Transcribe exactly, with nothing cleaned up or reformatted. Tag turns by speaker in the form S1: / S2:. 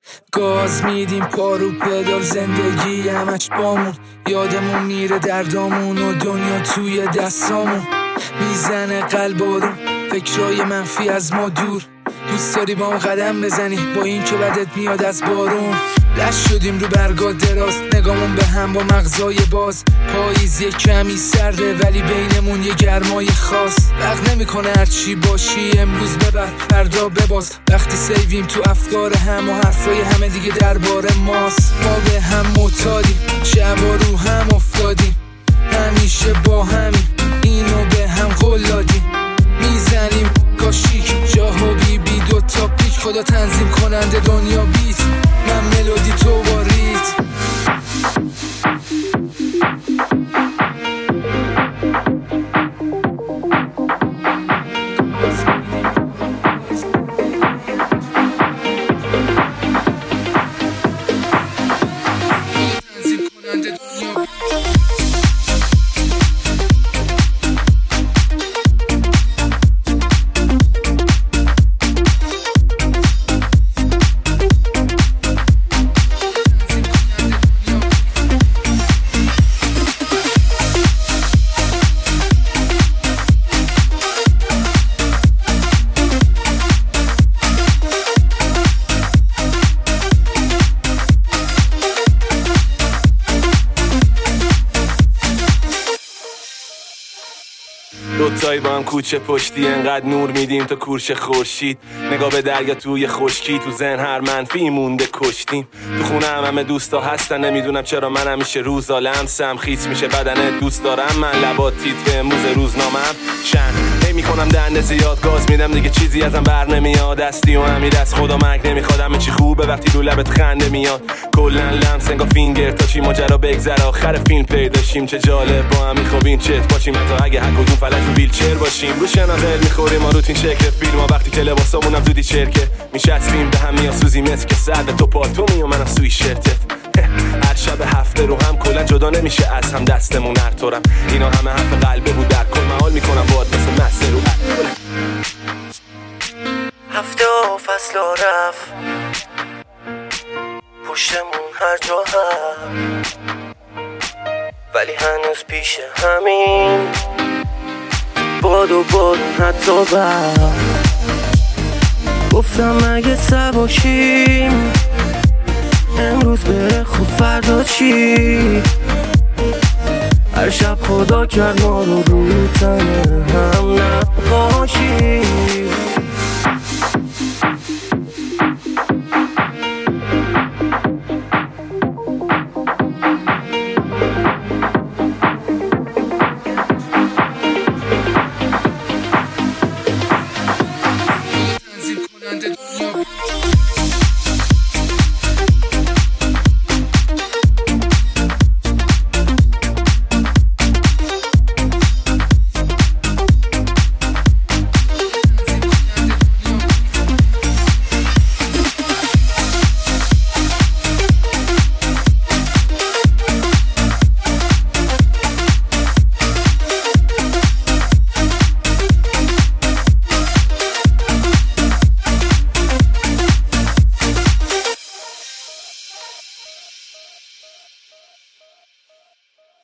S1: گاز میدیم پارو پدال، زندگی همش بامون، یادمون میره دردامون و دنیا توی دستامون. میزنه قلب آروم، فکرای منفی از ما دور، دوست داری با اون قدم بزنی با این که بدت میاد از بارون. لش شدیم رو برگا دراز، نگامون به هم با مغزای باز. پاییز یه کمی سرده ولی بینمون یه گرمای خاص. وقت نمیکنه هرچی باشی امروز ببر فردا بباز. وقتی سیویم تو افکار هم و حرفای همه دیگه درباره ماست. ما به هم معتادیم، شبا رو هم افتادیم، همیشه با همین اینو به هم قول دادیم. میزنیم کاشیک جاها بی بی دو تا پیک، خدا تنظیم کننده دنیا بیت، من ملودی تو با ریت.
S2: دوتایی با هم کوچه پشتی، انقدر نور میدیم تا کورش خورشید. نگاه به دریا توی خشکی، تو ذهن هر منفی مونده کشتیم. تو خونه هم همه دوستا هستن، نمیدونم چرا من همیشه روزا لمسم خیس میشه بدنت. دوست دارم من لبات تیتر امروز روزنامم شن هی میکنم دنده زیاد، گاز میدم دیگه چیزی ازم بر نمیاد. دستی و همین دست خدا مرگ نمیخواد، همه چی خوبه وقتی رو لبت خنده میاد. کلن لمس انگار فینگر تا چی ماجرا بگذره، آخر فیلم پیداشیم. چه جالب با هم میخوابیم چت باشیم، تا اگه هر کدوم فلج رو ویلچر باشیم. رو شناقل میخوریم ما روتین شکل فیلم ها، وقتی که لباسامونم زودی چرکه میشستیم به هم میاسوزی مثل که سر به تو پالتومی و منم سوی شرتت. هر شب هفته رو هم کلا جدا نمیشه از هم دستمون هر طورم. اینا همه حرف قلبه بود، در کل محال میکنم باید مثل مسته رو
S3: هفته و فصل و رفت پشتمون هر جا هم، ولی هنوز پیش همین باد و بارون حتی برم. گفتم اگه سباشیم امروز بره خوب فردا چی. هر شب خدا کرد ما رو رو تنه هم نقاشی.